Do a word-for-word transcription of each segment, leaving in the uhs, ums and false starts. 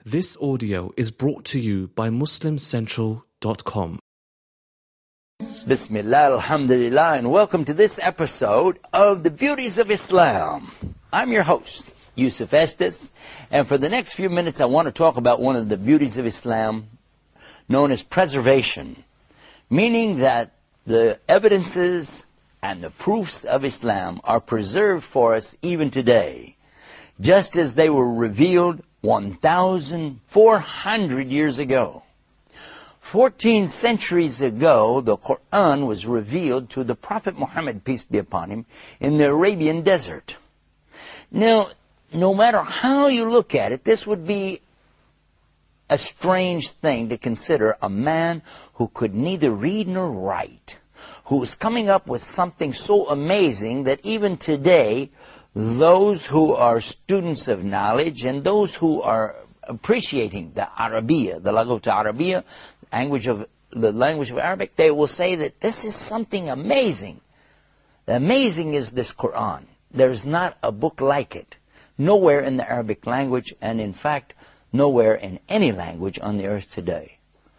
This audio is brought to you by Muslim Central dot com. Bismillah, alhamdulillah, and welcome to this episode of The Beauties of Islam. I'm your host, Yusuf Estes, and for the next few minutes I want to talk about one of the beauties of Islam known as preservation, meaning that the evidences and the proofs of Islam are preserved for us even today, just as they were revealed one thousand four hundred years ago. Fourteen centuries ago, the Quran was revealed to the Prophet Muhammad, peace be upon him, in the Arabian desert. Now, no matter how you look at it, this would be a strange thing to consider a man who could neither read nor write, who was coming up with something so amazing that even today, those who are students of knowledge and those who are appreciating the Arabiya, the Laghut Arabiya, language of the language of Arabic, they will say that this is something amazing. The amazing is this Quran. There's not a book like it. Nowhere in the Arabic language, and in fact, nowhere in any language on the earth today.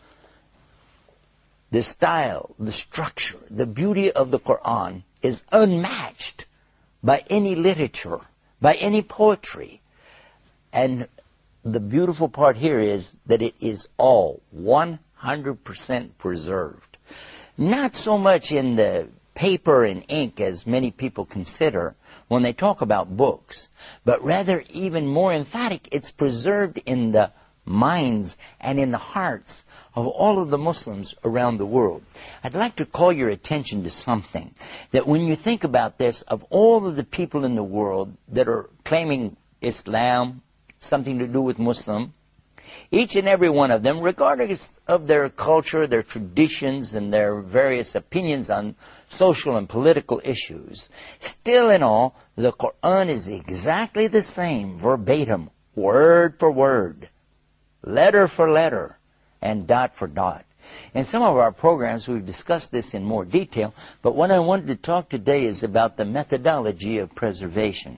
The style, the structure, the beauty of the Quran is unmatched by any literature, by any poetry. And the beautiful part here is that it is all one hundred percent preserved. Not so much in the paper and ink as many people consider when they talk about books, but rather even more emphatic, it's preserved in the minds and in the hearts of all of the Muslims around the world. I'd like to call your attention to something, that when you think about this, of all of the people in the world that are claiming Islam, something to do with Muslim, each and every one of them, regardless of their culture, their traditions, and their various opinions on social and political issues, still in all, the Quran is exactly the same, verbatim, word for word, letter for letter, and dot for dot. In some of our programs, we've discussed this in more detail, but what I wanted to talk today is about the methodology of preservation.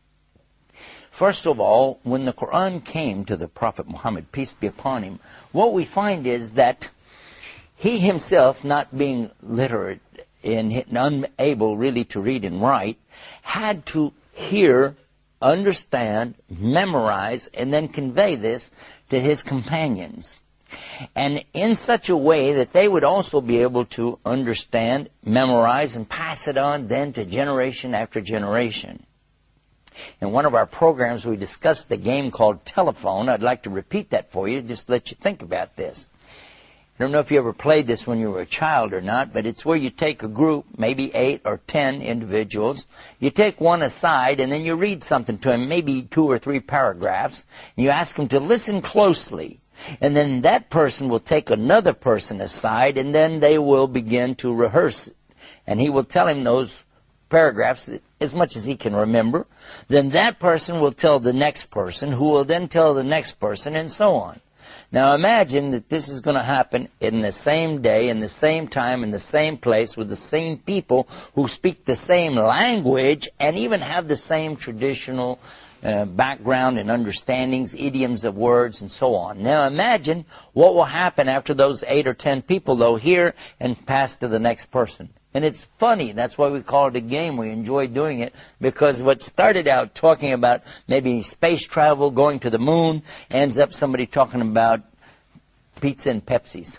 First of all, when the Quran came to the Prophet Muhammad, peace be upon him, what we find is that he himself, not being literate and unable really to read and write, had to hear, understand, memorize, and then convey this to his companions. And in such a way that they would also be able to understand, memorize, and pass it on then to generation after generation. In one of our programs, we discussed the game called Telephone. I'd like to repeat that for you, just to let you think about this. I don't know if you ever played this when you were a child or not, but it's where you take a group, maybe eight or ten individuals. You take one aside, and then you read something to him, maybe two or three paragraphs, and you ask him to listen closely. And then that person will take another person aside, and then they will begin to rehearse it. And he will tell him those paragraphs as much as he can remember. Then that person will tell the next person, who will then tell the next person, and so on. Now imagine that this is going to happen in the same day, in the same time, in the same place, with the same people who speak the same language and even have the same traditional uh, background and understandings, idioms of words, and so on. Now imagine what will happen after those eight or ten people, though, hear and pass to the next person. And it's funny. That's why we call it a game. We enjoy doing it because what started out talking about maybe space travel, going to the moon, ends up somebody talking about pizza and Pepsis.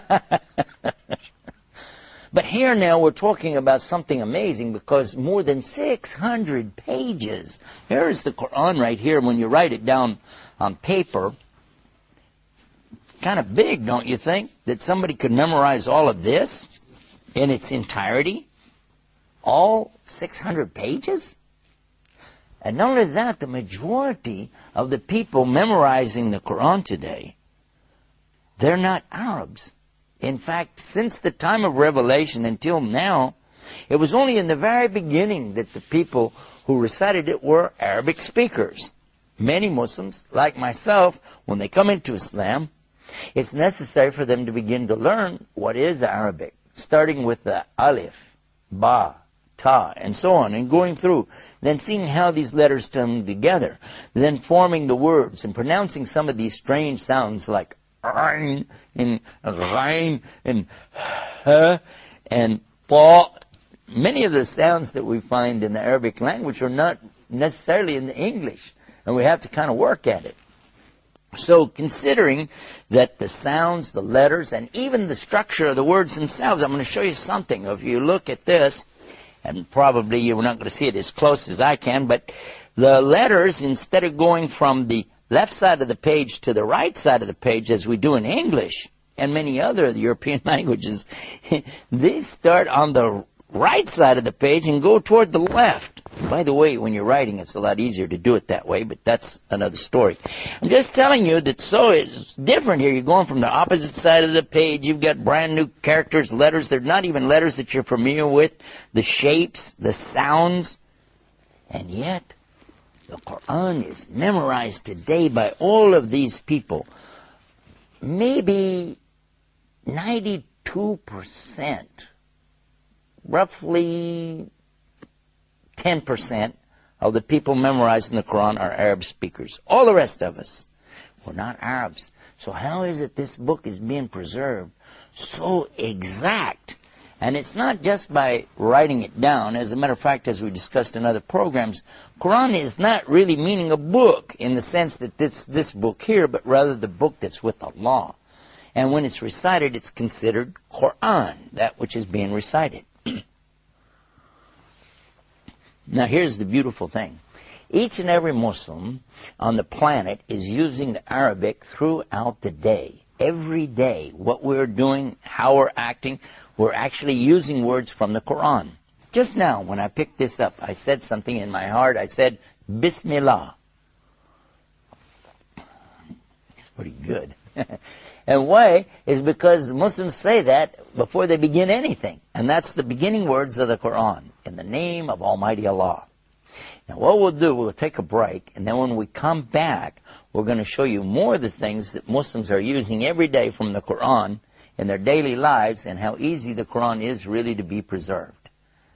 But here now we're talking about something amazing because more than six hundred pages. Here is the Quran right here. When you write it down on paper, kind of big, don't you think? That somebody could memorize all of this in its entirety? All six hundred pages? And not only that, the majority of the people memorizing the Quran today, they're not Arabs. In fact, since the time of revelation until now, it was only in the very beginning that the people who recited it were Arabic speakers. Many Muslims, like myself, when they come into Islam, it's necessary for them to begin to learn what is Arabic, starting with the alif, ba, ta, and so on, and going through, then seeing how these letters come together, then forming the words and pronouncing some of these strange sounds like ain and ghain and ha and fa. Many of the sounds that we find in the Arabic language are not necessarily in the English, and we have to kind of work at it. So considering that the sounds, the letters, and even the structure of the words themselves, I'm going to show you something. If you look at this, and probably you're not going to see it as close as I can, but the letters, instead of going from the left side of the page to the right side of the page as we do in English and many other European languages, they start on the right side of the page and go toward the left. By the way, when you're writing, it's a lot easier to do it that way, but that's another story. I'm just telling you that so it's different here. You're going from the opposite side of the page. You've got brand new characters, letters. They're not even letters that you're familiar with. The shapes, the sounds. And yet, the Quran is memorized today by all of these people. Maybe ninety-two percent, roughly ten percent of the people memorizing the Quran are Arab speakers. All the rest of us, we're not Arabs. So how is it this book is being preserved so exact? And it's not just by writing it down. As a matter of fact, as we discussed in other programs, Quran is not really meaning a book in the sense that this, this book here, but rather the book that's with Allah. And when it's recited, it's considered Quran, that which is being recited. Now here's the beautiful thing. Each and every Muslim on the planet is using the Arabic throughout the day. Every day, what we're doing, how we're acting, we're actually using words from the Quran. Just now, when I picked this up, I said something in my heart. I said, Bismillah. It's pretty good. And why? Is because the Muslims say that before they begin anything. And that's the beginning words of the Quran. In the name of Almighty Allah. Now what we'll do, we'll take a break. And then when we come back, we're going to show you more of the things that Muslims are using every day from the Quran in their daily lives and how easy the Quran is really to be preserved.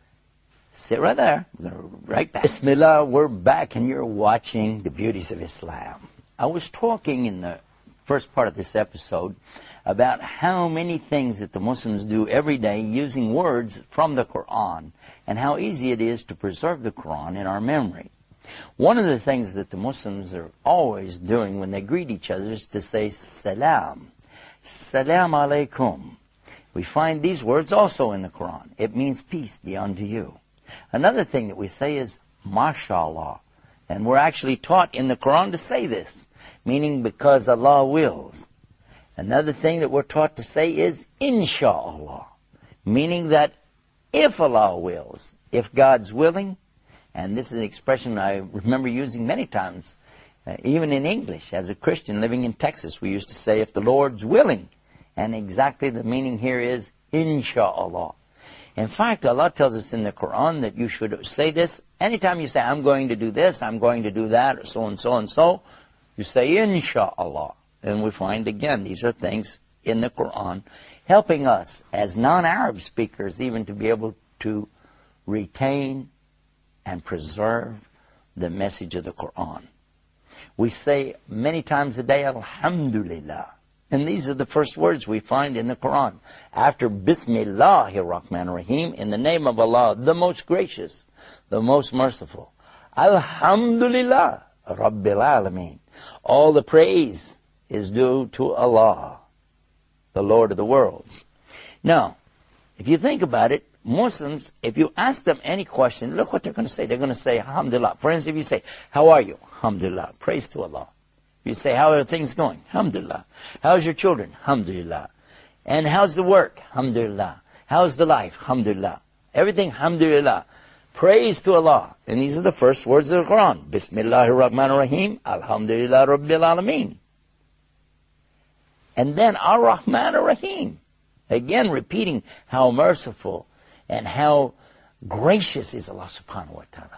Sit right there. We're going to right back. Bismillah, we're back and you're watching The Beauties of Islam. I was talking in the first part of this episode about how many things that the Muslims do every day using words from the Quran and how easy it is to preserve the Quran in our memory. One of the things that the Muslims are always doing when they greet each other is to say salam. Salam alaikum. We find these words also in the Quran. It means peace be unto you. Another thing that we say is mashallah. And we're actually taught in the Quran to say this, meaning because Allah wills. Another thing that we're taught to say is insha'Allah, meaning that if Allah wills, if God's willing, and this is an expression I remember using many times, uh, even in English. As a Christian living in Texas, we used to say, if the Lord's willing, and exactly the meaning here is insha'Allah. In fact, Allah tells us in the Quran that you should say this anytime you say, I'm going to do this, I'm going to do that, or so and so and so, you say insha'Allah. And we find, again, these are things in the Quran helping us as non-Arab speakers even to be able to retain and preserve the message of the Quran. We say many times a day, Alhamdulillah. And these are the first words we find in the Quran. After Bismillahir Rahmanir Rahim, in the name of Allah, the most gracious, the most merciful. Alhamdulillah, Rabbil Alameen. All the praise is due to Allah, the Lord of the worlds. Now, if you think about it, Muslims, if you ask them any question, look what they're going to say. They're going to say, Alhamdulillah. For instance, if you say, how are you? Alhamdulillah. Praise to Allah. If you say, how are things going? Alhamdulillah. How's your children? Alhamdulillah. And how's the work? Alhamdulillah. How's the life? Alhamdulillah. Everything, Alhamdulillah. Praise to Allah. And these are the first words of the Quran. Bismillahir Rahmanir Rahim. Alhamdulillah Rabbil Alameen. And then Ar-Rahman Ar-Rahim. Again, repeating how merciful and how gracious is Allah subhanahu wa ta'ala.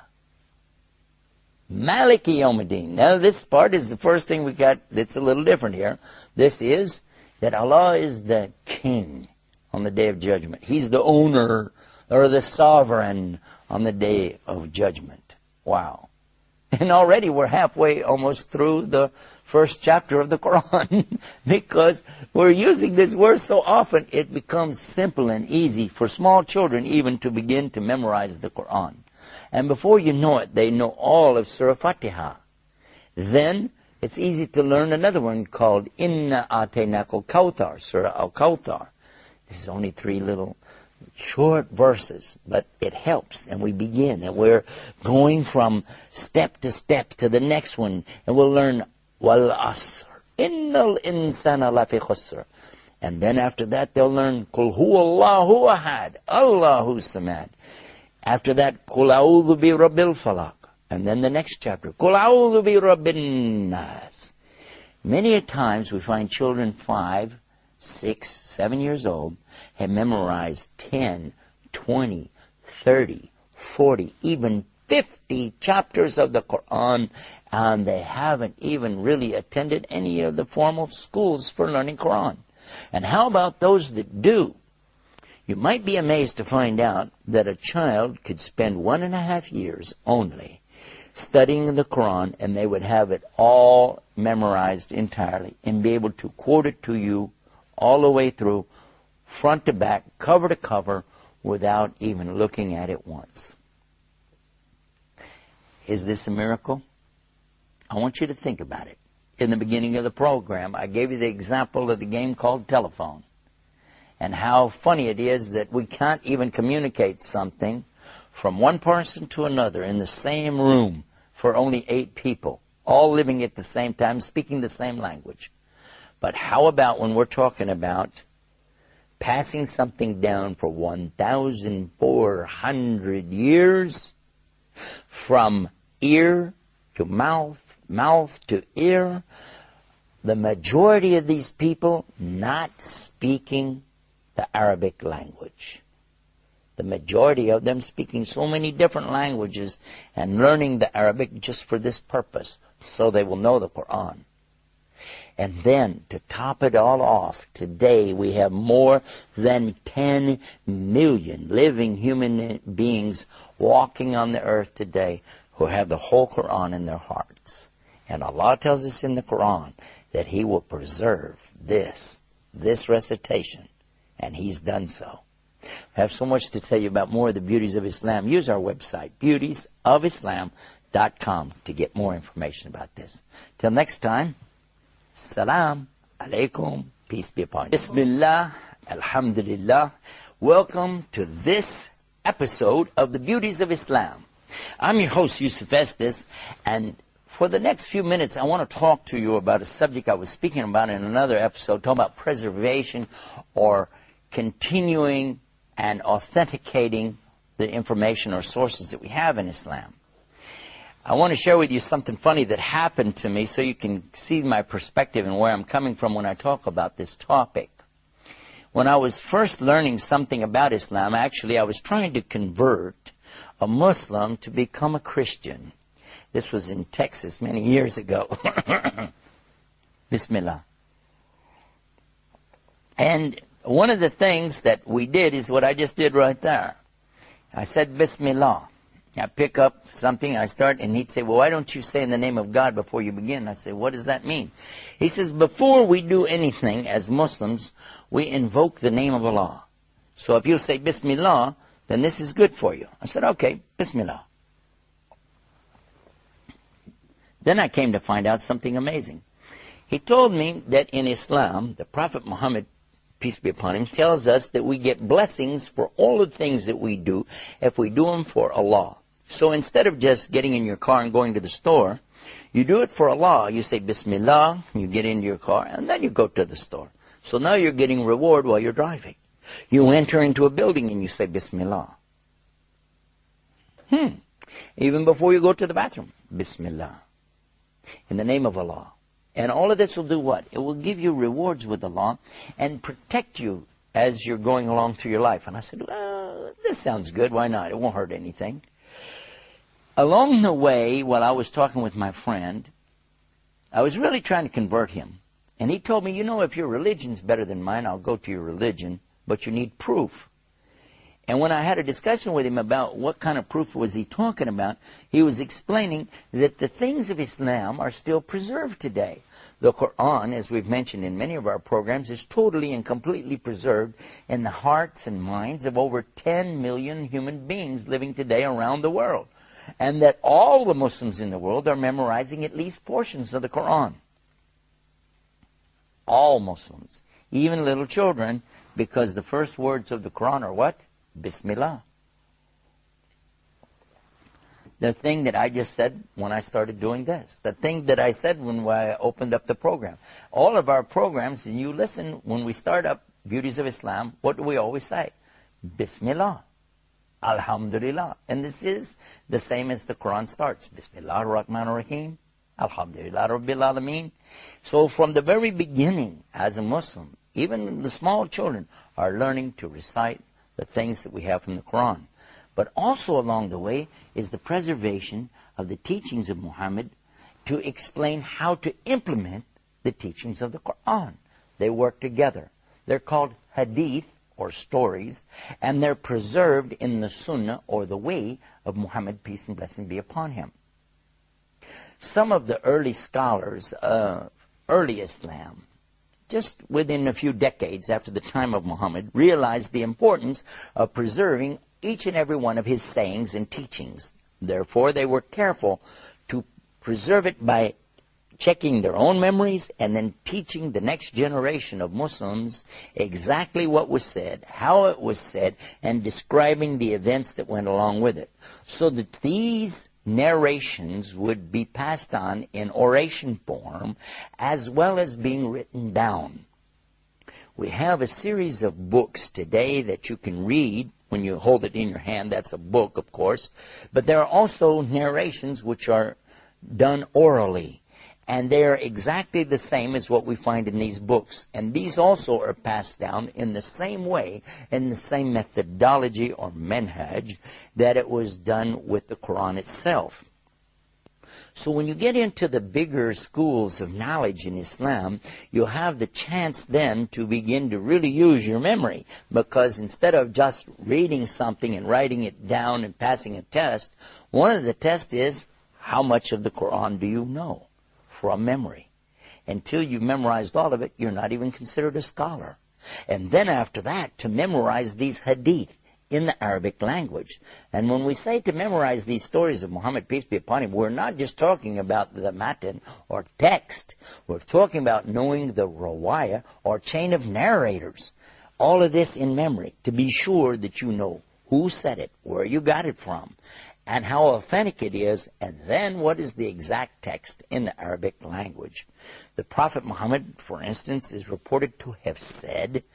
Maliki Yawmiddin. Now this part is the first thing we got that's a little different here. This is that Allah is the king on the day of judgment. He's the owner or the sovereign on the day of judgment. Wow. And already we're halfway almost through the first chapter of the Quran because we're using this word so often it becomes simple and easy for small children even to begin to memorize the Quran. And before you know it, they know all of Surah Fatiha. Then it's easy to learn another one called Inna Atainaka Al-Kawthar, Surah Al-Kawthar. This is only three little short verses, but it helps, and we begin, and we're going from step to step to the next one, and we'll learn Wal Asr, Innal Insana Lafi Khusr. And then after that, they'll learn Qul Huwallahu Ahad, Allahu Samad. After that, Qul A'udhu Bi Rabbil Falaq. And then the next chapter, Qul A'udhu Bi Rabbin Nas. Many a times we find children five, six, seven years old have memorized ten, twenty, thirty, forty, even fifty chapters of the Quran, and they haven't even really attended any of the formal schools for learning Quran. And how about those that do? You might be amazed to find out that a child could spend one and a half years only studying the Quran, and they would have it all memorized entirely and be able to quote it to you all the way through, front to back, cover to cover, without even looking at it once. Is this a miracle? I want you to think about it. In the beginning of the program, I gave you the example of the game called telephone, and how funny it is that we can't even communicate something from one person to another in the same room for only eight people, all living at the same time, speaking the same language. But how about when we're talking about passing something down for one thousand four hundred years from ear to mouth, mouth to ear, the majority of these people not speaking the Arabic language. The majority of them speaking so many different languages and learning the Arabic just for this purpose, so they will know the Quran. And then, to top it all off, today we have more than ten million living human beings walking on the earth today who have the whole Quran in their hearts. And Allah tells us in the Quran that He will preserve this, this recitation, and He's done so. I have so much to tell you about more of the beauties of Islam. Use our website, beauties of islam dot com, to get more information about this. Till next time, Salam alaikum, peace be upon you. Bismillah, alhamdulillah. Welcome to this episode of the Beauties of Islam. I'm your host, Yusuf Estes, and for the next few minutes, I want to talk to you about a subject I was speaking about in another episode, talking about preservation or continuing and authenticating the information or sources that we have in Islam. I want to share with you something funny that happened to me so you can see my perspective and where I'm coming from when I talk about this topic. When I was first learning something about Islam, actually I was trying to convert a Muslim to become a Christian. This was in Texas many years ago. Bismillah. And one of the things that we did is what I just did right there. I said, Bismillah. I pick up something, I start, and he'd say, well, why don't you say in the name of God before you begin? I say, what does that mean? He says, before we do anything as Muslims, we invoke the name of Allah. So if you say Bismillah, then this is good for you. I said, okay, Bismillah. Then I came to find out something amazing. He told me that in Islam, the Prophet Muhammad, peace be upon him, tells us that we get blessings for all the things that we do if we do them for Allah. So instead of just getting in your car and going to the store, you do it for Allah. You say Bismillah, you get into your car, and then you go to the store. So now you're getting reward while you're driving. You enter into a building and you say Bismillah. Hmm. Even before you go to the bathroom, Bismillah. In the name of Allah. And all of this will do what? It will give you rewards with Allah and protect you as you're going along through your life. And I said, well, this sounds good. Why not? It won't hurt anything. Along the way, while I was talking with my friend, I was really trying to convert him. And he told me, you know, if your religion's better than mine, I'll go to your religion, but you need proof. And when I had a discussion with him about what kind of proof was he talking about, he was explaining that the things of Islam are still preserved today. The Quran, as we've mentioned in many of our programs, is totally and completely preserved in the hearts and minds of over ten million human beings living today around the world. And that all the Muslims in the world are memorizing at least portions of the Quran. All Muslims, even little children, because the first words of the Quran are what? Bismillah. The thing that I just said when I started doing this. The thing that I said when I opened up the program. All of our programs, and you listen, when we start up Beauties of Islam, what do we always say? Bismillah. Alhamdulillah. And this is the same as the Quran starts. Bismillah ar-Rahman ar-Rahim. Alhamdulillah Rabbil Alameen. So from the very beginning, as a Muslim, even the small children are learning to recite the things that we have from the Quran. But also along the way is the preservation of the teachings of Muhammad to explain how to implement the teachings of the Quran. They work together. They're called hadith, or stories, and they're preserved in the Sunnah, or the way of Muhammad, peace and blessing be upon him. Some of the early scholars of early Islam, just within a few decades after the time of Muhammad, realized the importance of preserving each and every one of his sayings and teachings. Therefore, they were careful to preserve it by checking their own memories and then teaching the next generation of Muslims exactly what was said, how it was said, and describing the events that went along with it. So that these narrations would be passed on in oration form as well as being written down. We have a series of books today that you can read when you hold it in your hand. That's a book, of course. But there are also narrations which are done orally. And they are exactly the same as what we find in these books. And these also are passed down in the same way, in the same methodology or manhaj that it was done with the Quran itself. So when you get into the bigger schools of knowledge in Islam, you'll have the chance then to begin to really use your memory. Because instead of just reading something and writing it down and passing a test, one of the tests is, how much of the Quran do you know? From memory. Until you've memorized all of it, you're not even considered a scholar. And then after that, to memorize these hadith in the Arabic language. And when we say to memorize these stories of Muhammad, peace be upon him, we're not just talking about the matan or text. We're talking about knowing the rawaya or chain of narrators. All of this in memory, to be sure that you know who said it, where you got it from, and how authentic it is, and then what is the exact text in the Arabic language. The Prophet Muhammad, for instance, is reported to have said,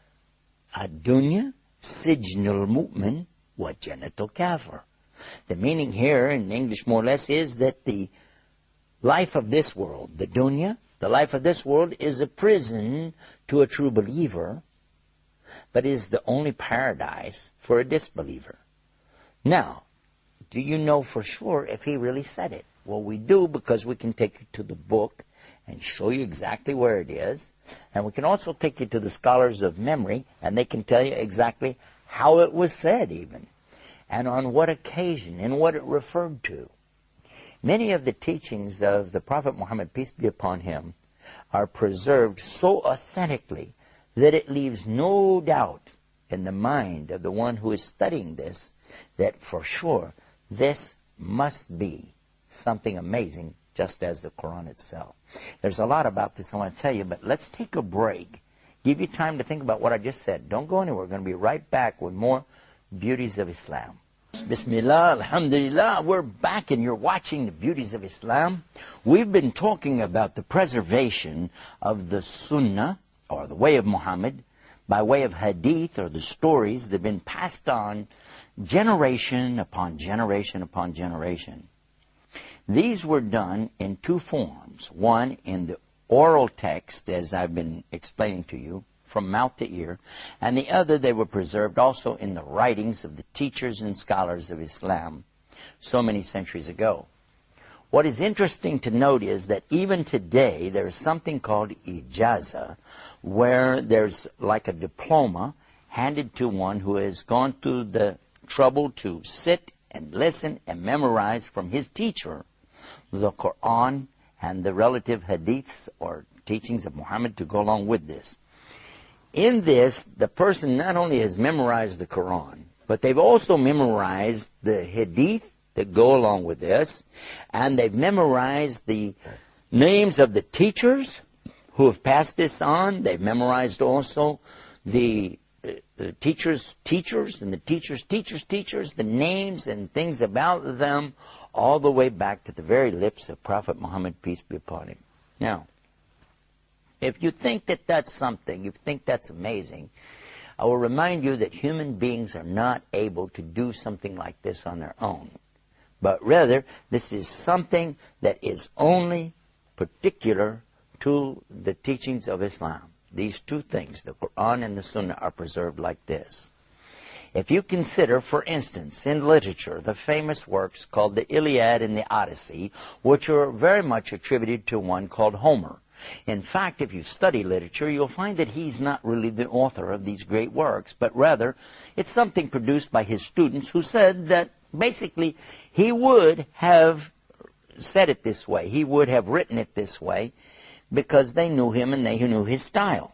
Ad-dunya sijnul mu'min wa jannatul kafir. The meaning here in English more or less is that the life of this world, the dunya, the life of this world is a prison to a true believer, but is the only paradise for a disbeliever. Now, do you know for sure if he really said it? Well, we do, because we can take you to the book and show you exactly where it is. And we can also take you to the scholars of memory, and they can tell you exactly how it was said even, and on what occasion, and what it referred to. Many of the teachings of the Prophet Muhammad, peace be upon him, are preserved so authentically that it leaves no doubt in the mind of the one who is studying this that for sure this must be something amazing, just as the Quran itself. There's a lot about this I want to tell you, but let's take a break. Give you time to think about what I just said. Don't go anywhere. We're going to be right back with more Beauties of Islam. Bismillah, alhamdulillah. We're back and you're watching the Beauties of Islam. We've been talking about the preservation of the Sunnah, or the way of Muhammad, by way of hadith, or the stories that have been passed on generation upon generation upon generation. These were done in two forms. One in the oral text, as I've been explaining to you, from mouth to ear, and the other they were preserved also in the writings of the teachers and scholars of Islam so many centuries ago. What is interesting to note is that even today there's something called ijaza, where there's like a diploma, handed to one who has gone through the trouble to sit and listen and memorize from his teacher the Quran and the relative hadiths or teachings of Muhammad to go along with this. In this, the person not only has memorized the Quran, but they've also memorized the hadith that go along with this, and they've memorized the names of the teachers who have passed this on. They've memorized also the, uh, the teachers' teachers and the teachers' teachers' teachers, the names and things about them, all the way back to the very lips of Prophet Muhammad, peace be upon him. Now, if you think that that's something, you think that's amazing, I will remind you that human beings are not able to do something like this on their own. But rather, this is something that is only particular to the teachings of Islam. These two things, the Quran and the Sunnah, are preserved like this. If you consider, for instance, in literature, the famous works called the Iliad and the Odyssey, which are very much attributed to one called Homer. In fact, if you study literature, you'll find that he's not really the author of these great works, but rather it's something produced by his students who said that basically he would have said it this way. He would have written it this way because they knew him and they knew his style.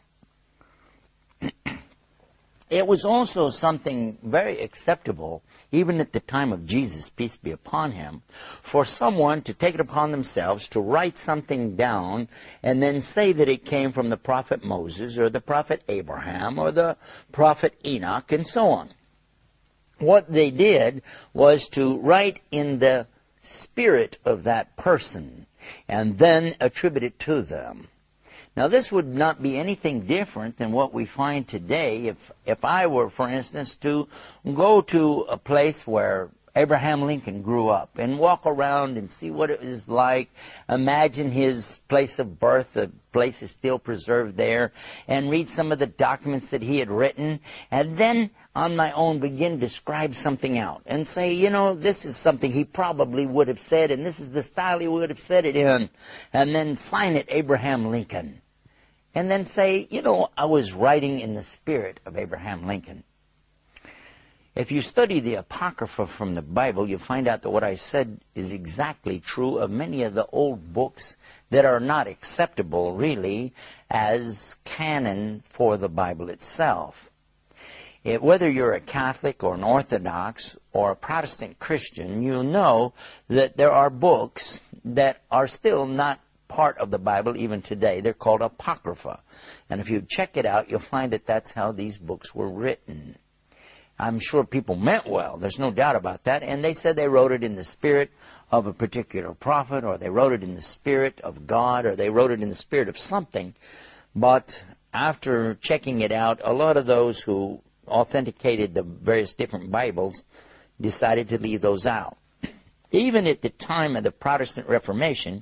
It was also something very acceptable, even at the time of Jesus, peace be upon him, for someone to take it upon themselves to write something down and then say that it came from the prophet Moses or the prophet Abraham or the prophet Enoch and so on. What they did was to write in the spirit of that person and then attribute it to them. Now, this would not be anything different than what we find today. If, if I were, for instance, to go to a place where Abraham Lincoln grew up and walk around and see what it was like, imagine his place of birth, the place is still preserved there, and read some of the documents that he had written, and then on my own begin to describe something out and say, you know, this is something he probably would have said, and this is the style he would have said it in, and then sign it Abraham Lincoln. And then say, you know, I was writing in the spirit of Abraham Lincoln. If you study the Apocrypha from the Bible, you'll find out that what I said is exactly true of many of the old books that are not acceptable, really, as canon for the Bible itself. It, whether you're a Catholic or an Orthodox or a Protestant Christian, you'll know that there are books that are still not part of the Bible even today. They're called Apocrypha. And if you check it out, you'll find that that's how these books were written. I'm sure people meant well. There's no doubt about that. And they said they wrote it in the spirit of a particular prophet, or they wrote it in the spirit of God, or they wrote it in the spirit of something. But after checking it out, a lot of those who authenticated the various different Bibles decided to leave those out. Even at the time of the Protestant Reformation,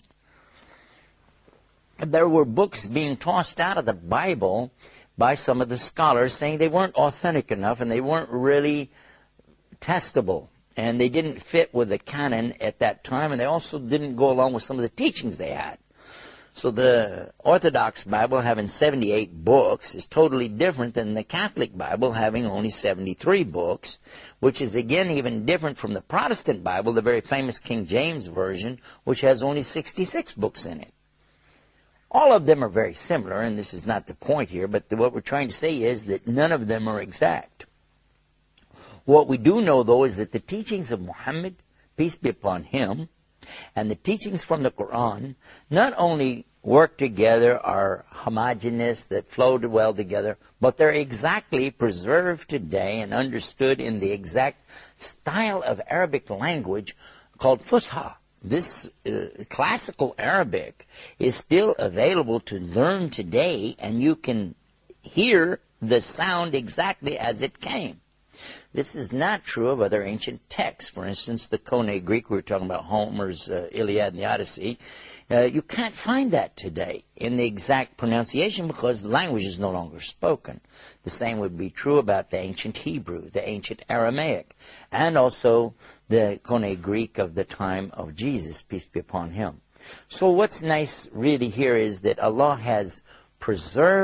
there were books being tossed out of the Bible by some of the scholars saying they weren't authentic enough and they weren't really testable. And they didn't fit with the canon at that time, and they also didn't go along with some of the teachings they had. So the Orthodox Bible having seventy-eight books is totally different than the Catholic Bible having only seventy-three books, which is again even different from the Protestant Bible, the very famous King James Version, which has only sixty-six books in it. All of them are very similar, and this is not the point here, but what we're trying to say is that none of them are exact. What we do know, though, is that the teachings of Muhammad, peace be upon him, and the teachings from the Quran not only work together, are homogeneous, that flowed well together, but they're exactly preserved today and understood in the exact style of Arabic language called Fusha. This uh, classical Arabic is still available to learn today, and you can hear the sound exactly as it came. This is not true of other ancient texts. For instance, the Koine Greek, we were talking about Homer's uh, Iliad and the Odyssey. Uh, you can't find that today in the exact pronunciation because the language is no longer spoken. The same would be true about the ancient Hebrew, the ancient Aramaic, and also the Koine Greek of the time of Jesus, peace be upon him. So what's nice really here is that Allah has preserved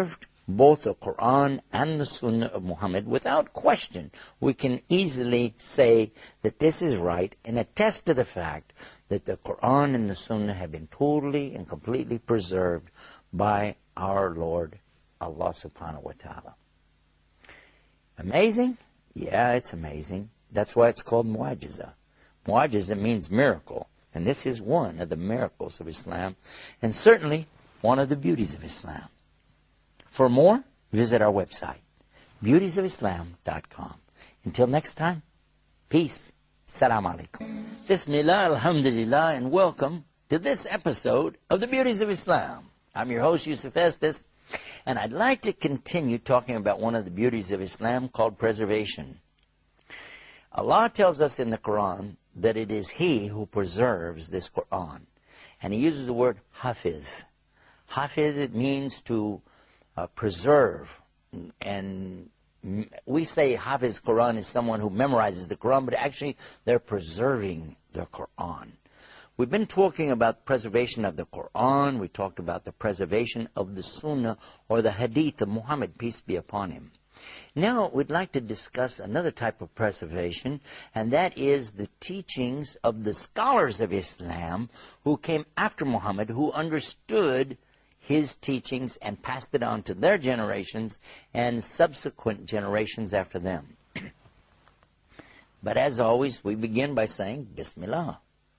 both the Quran and the Sunnah of Muhammad, without question, we can easily say that this is right and attest to the fact that the Quran and the Sunnah have been totally and completely preserved by our Lord, Allah subhanahu wa ta'ala. Amazing? Yeah, it's amazing. That's why it's called Mu'ajiza. Mu'ajiza means miracle, and this is one of the miracles of Islam, and certainly one of the beauties of Islam. For more, visit our website, beauties of islam dot com. Until next time, peace. Salam alaikum. Bismillah, alhamdulillah, and welcome to this episode of the Beauties of Islam. I'm your host, Yusuf Estes, and I'd like to continue talking about one of the beauties of Islam called preservation. Allah tells us in the Quran that it is He who preserves this Quran. And He uses the word hafiz. Hafiz, it means to uh, preserve. And we say hafiz Quran is someone who memorizes the Quran, but actually they're preserving the Quran. We've been talking about preservation of the Quran. We talked about the preservation of the Sunnah or the Hadith of Muhammad, peace be upon him. Now we'd like to discuss another type of preservation, and that is the teachings of the scholars of Islam who came after Muhammad, who understood his teachings and passed it on to their generations and subsequent generations after them. But as always, we begin by saying, Bismillah.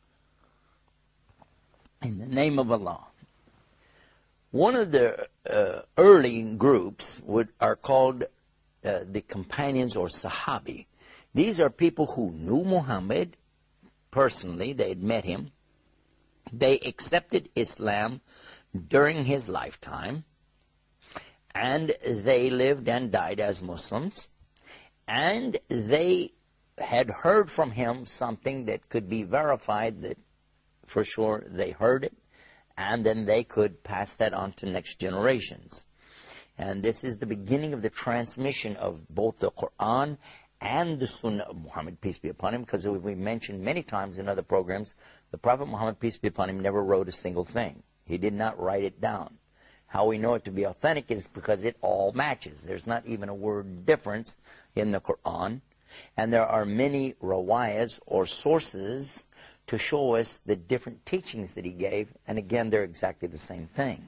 In the name of Allah. One of the uh, early groups would, are called uh, the companions or Sahabi. These are people who knew Muhammad personally. They had met him. They accepted Islam during his lifetime, and they lived and died as Muslims, and they had heard from him something that could be verified that for sure they heard it, and then they could pass that on to next generations. And this is the beginning of the transmission of both the Quran and the Sunnah of Muhammad, peace be upon him, because we mentioned many times in other programs, the Prophet Muhammad, peace be upon him, never wrote a single thing. He did not write it down. How we know it to be authentic is because it all matches. There's not even a word difference in the Quran. And there are many rawayas or sources to show us the different teachings that he gave. And again, they're exactly the same thing.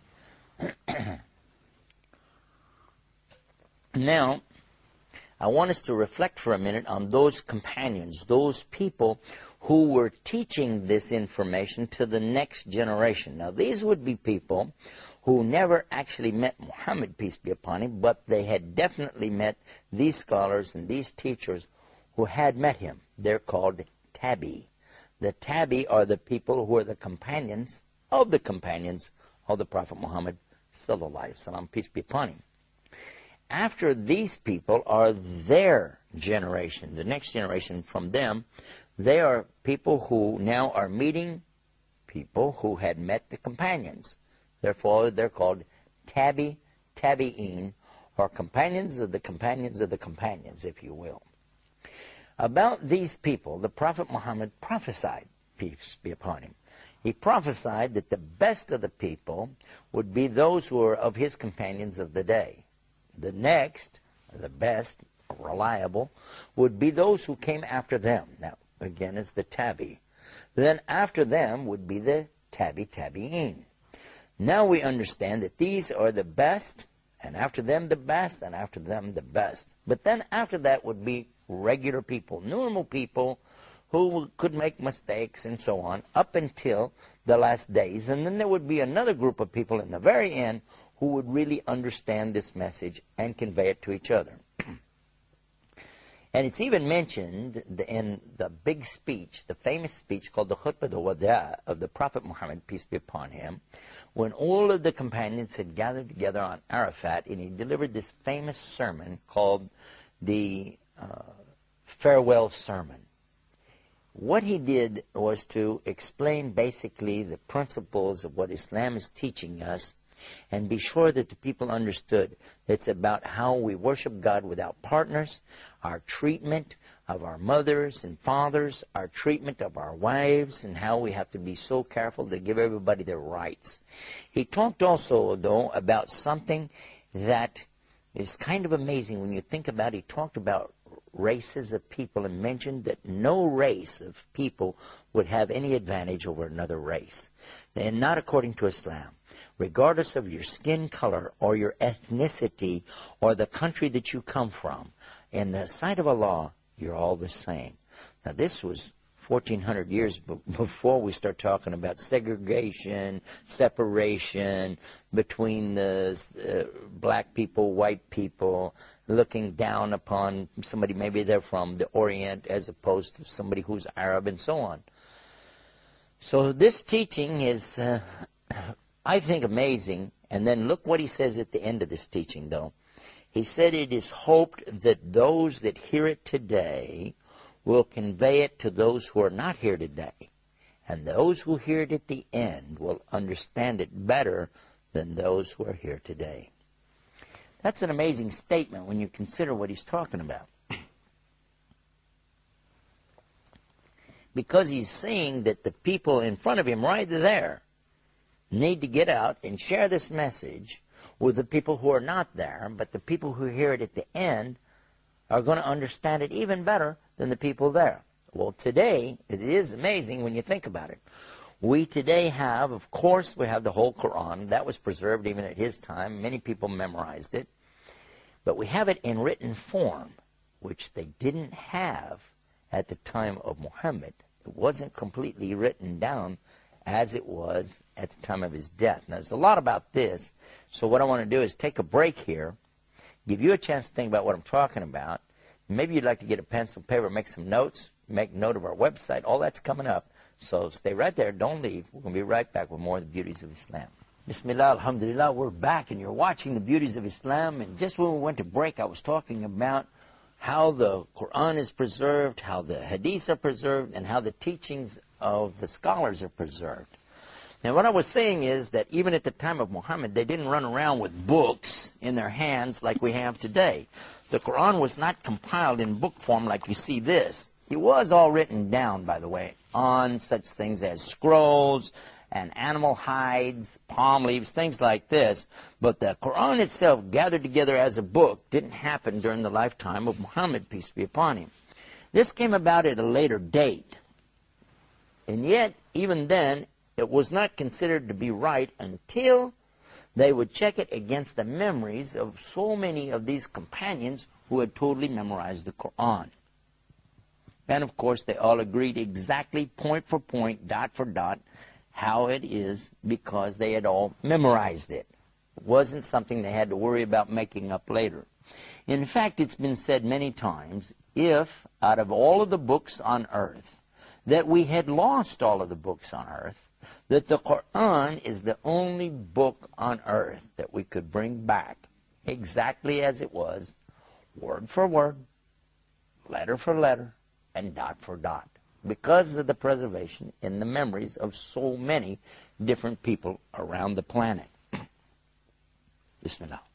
Now, I want us to reflect for a minute on those companions, those people who were teaching this information to the next generation. Now, these would be people who never actually met Muhammad, peace be upon him, but they had definitely met these scholars and these teachers who had met him. They're called tabi. The tabi are the people who are the companions of the companions of the Prophet Muhammad, sallallahu alaihi wasallam, peace be upon him. After these people are their generation, the next generation from them. They are people who now are meeting people who had met the companions. Therefore, they're called tabi, tabi'in, or companions of the companions of the companions, if you will. About these people, the Prophet Muhammad prophesied, peace be upon him. He prophesied that the best of the people would be those who are of his companions of the day. The next, the best, reliable, would be those who came after them. Now, again, is the tabi. Then after them would be the tabi tabi'in. Now we understand that these are the best, and after them the best, and after them the best. But then after that would be regular people, normal people who could make mistakes and so on, up until the last days. And then there would be another group of people in the very end who would really understand this message and convey it to each other. And it's even mentioned in the big speech, the famous speech called the Khutbah al-Wada of the Prophet Muhammad, peace be upon him, when all of the companions had gathered together on Arafat, and he delivered this famous sermon called the uh, Farewell Sermon. What he did was to explain basically the principles of what Islam is teaching us, and be sure that the people understood it's about how we worship God without partners, our treatment of our mothers and fathers, our treatment of our wives, and how we have to be so careful to give everybody their rights. He talked also, though, about something that It's kind of amazing when you think about it. He talked about races of people and mentioned that no race of people would have any advantage over another race. And not according to Islam. Regardless of your skin color or your ethnicity or the country that you come from, in the sight of Allah, you're all the same. Now this was fourteen hundred years b- before we start talking about segregation, separation between the uh, black people, white people, looking down upon somebody, maybe they're from the Orient as opposed to somebody who's Arab and so on. So this teaching is, uh, I think, amazing. And then look what he says at the end of this teaching, though. He said it is hoped that those that hear it today will convey it to those who are not here today. And those who hear it at the end will understand it better than those who are here today. That's an amazing statement when you consider what he's talking about. Because he's saying that the people in front of him right there need to get out and share this message with the people who are not there, but the people who hear it at the end are going to understand it even better than the people there. Well, today, it is amazing when you think about it. We today have, of course, we have the whole Quran. That was preserved even at his time. Many people memorized it. But we have it in written form, which they didn't have at the time of Muhammad. It wasn't completely written down as it was at the time of his death. Now, there's a lot about this, so what I want to do is take a break here, give you a chance to think about what I'm talking about. Maybe you'd like to get a pencil, paper, make some notes, make note of our website. All that's coming up, so stay right there. Don't leave. We're going to be right back with more of the beauties of Islam. Bismillah, alhamdulillah, we're back, and you're watching the beauties of Islam. And just when we went to break, I was talking about how the Quran is preserved, how the hadiths are preserved, and how the teachings of the scholars are preserved. Now, what I was saying is that even at the time of Muhammad, they didn't run around with books in their hands like we have today. The Quran was not compiled in book form like you see this. It was all written down, by the way, on such things as scrolls and animal hides, palm leaves, things like this. But the Quran itself, gathered together as a book, didn't happen during the lifetime of Muhammad, peace be upon him. This came about at a later date. And yet, even then, it was not considered to be right until they would check it against the memories of so many of these companions who had totally memorized the Quran. And of course, they all agreed exactly, point for point, dot for dot, how it is, because they had all memorized it. It wasn't something they had to worry about making up later. In fact, it's been said many times, if out of all of the books on earth, that we had lost all of the books on earth, that the Quran is the only book on earth that we could bring back exactly as it was, word for word, letter for letter, and dot for dot, because of the preservation in the memories of so many different people around the planet. Bismillah.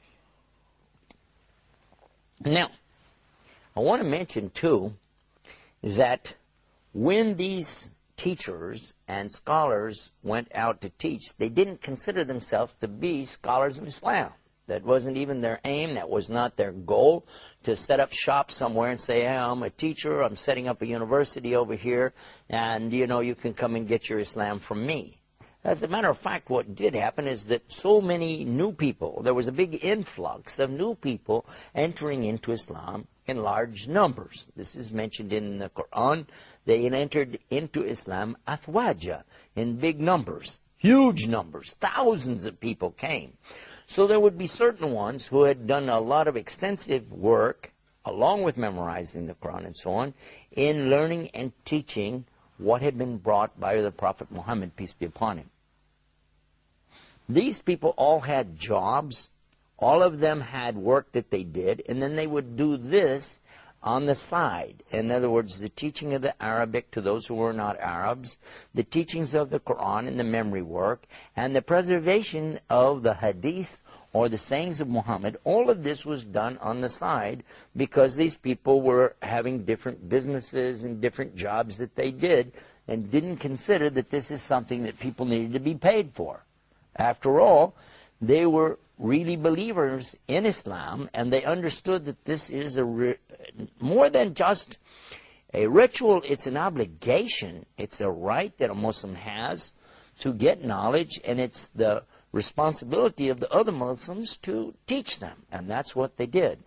Now, I want to mention, too, that when these teachers and scholars went out to teach, they didn't consider themselves to be scholars of Islam. That wasn't even their aim. That was not their goal, to set up shop somewhere and say, hey, I'm a teacher, I'm setting up a university over here, and, you know, you can come and get your Islam from me. As a matter of fact, what did happen is that so many new people, there was a big influx of new people entering into Islam in large numbers. This is mentioned in the Quran. They entered into Islam athwaja, in big numbers, huge numbers. Thousands of people came. So there would be certain ones who had done a lot of extensive work, along with memorizing the Quran and so on, in learning and teaching what had been brought by the Prophet Muhammad, peace be upon him. These people all had jobs. All of them had work that they did, and then they would do this on the side. In other words, the teaching of the Arabic to those who were not Arabs, the teachings of the Quran and the memory work, and the preservation of the hadiths or the sayings of Muhammad. All of this was done on the side because these people were having different businesses and different jobs that they did, and didn't consider that this is something that people needed to be paid for. After all, they were really believers in Islam, and they understood that this is a re- more than just a ritual. It's an obligation. It's a right that a Muslim has to get knowledge, and it's the responsibility of the other Muslims to teach them, and that's what they did.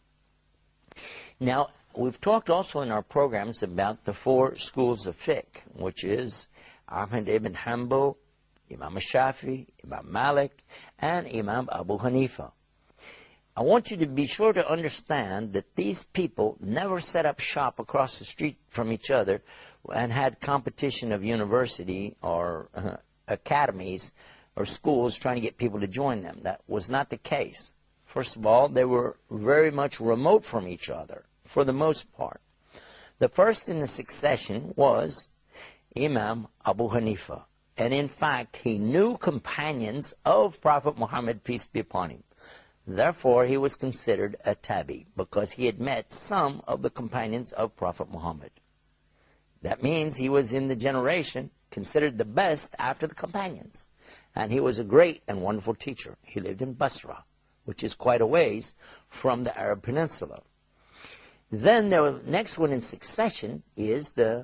Now, we've talked also in our programs about the four schools of fiqh, which is Ahmad ibn Hanbal, Imam Shafi, Imam Malik, and Imam Abu Hanifa. I want you to be sure to understand that these people never set up shop across the street from each other and had competition of university or uh, academies or schools trying to get people to join them. That was not the case. First of all, they were very much remote from each other, for the most part. The first in the succession was Imam Abu Hanifa. And in fact, he knew companions of Prophet Muhammad, peace be upon him. Therefore, he was considered a tabi, because he had met some of the companions of Prophet Muhammad. That means he was in the generation considered the best after the companions. And he was a great and wonderful teacher. He lived in Basra, which is quite a ways from the Arab Peninsula. Then the next one in succession is the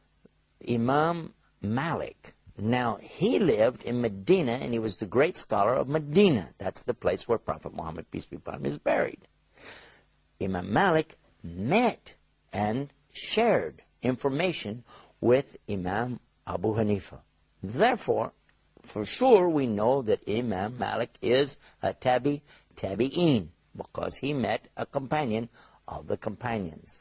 Imam Malik. Now, he lived in Medina, and he was the great scholar of Medina. That's the place where Prophet Muhammad, peace be upon him, is buried. Imam Malik met and shared information with Imam Abu Hanifa. Therefore, for sure, we know that Imam Malik is a tabi tabi'in, because he met a companion of the companions.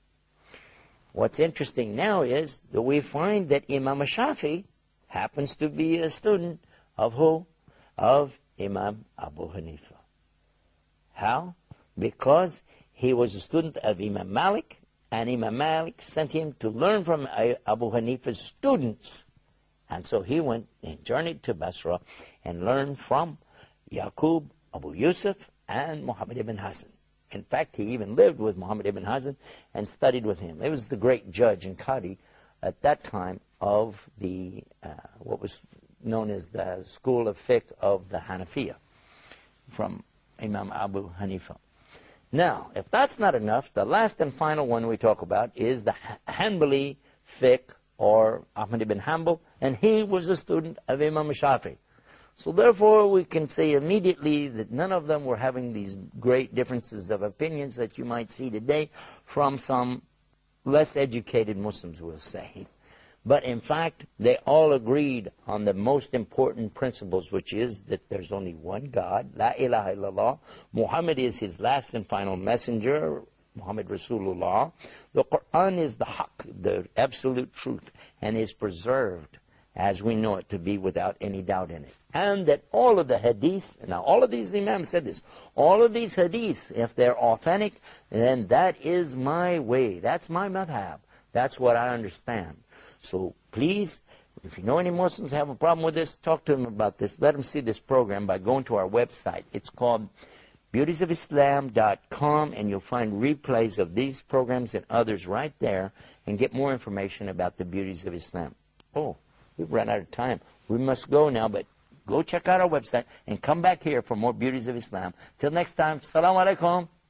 What's interesting now is that we find that Imam Shafi happens to be a student of who? Of Imam Abu Hanifa. How? Because he was a student of Imam Malik, and Imam Malik sent him to learn from Abu Hanifa's students. And so he went and journeyed to Basra and learned from Yaqub, Abu Yusuf, and Muhammad ibn Hassan. In fact, he even lived with Muhammad ibn Hassan and studied with him. He was the great judge and qadi at that time of the uh, what was known as the school of fiqh of the Hanafiya, from Imam Abu Hanifa. Now, if that's not enough, the last and final one we talk about is the Hanbali fiqh, or Ahmad ibn Hanbal, and he was a student of Imam Shafi. So therefore, we can say immediately that none of them were having these great differences of opinions that you might see today from some less educated Muslims, we'll say. But in fact, they all agreed on the most important principles, which is that there's only one God, La ilaha illallah. Muhammad is his last and final messenger, Muhammad Rasulullah. The Quran is the haqq, the absolute truth, and is preserved as we know it to be without any doubt in it. And that all of the hadiths, now all of these imams said this, all of these hadiths, if they're authentic, then that is my way. That's my madhab. That's what I understand. So please, if you know any Muslims have a problem with this, talk to them about this. Let them see this program by going to our website. It's called beauties of islam dot com, and you'll find replays of these programs and others right there, and get more information about the beauties of Islam. Oh, we've run out of time. We must go now, but go check out our website and come back here for more beauties of Islam. Till next time, Assalamu alaikum.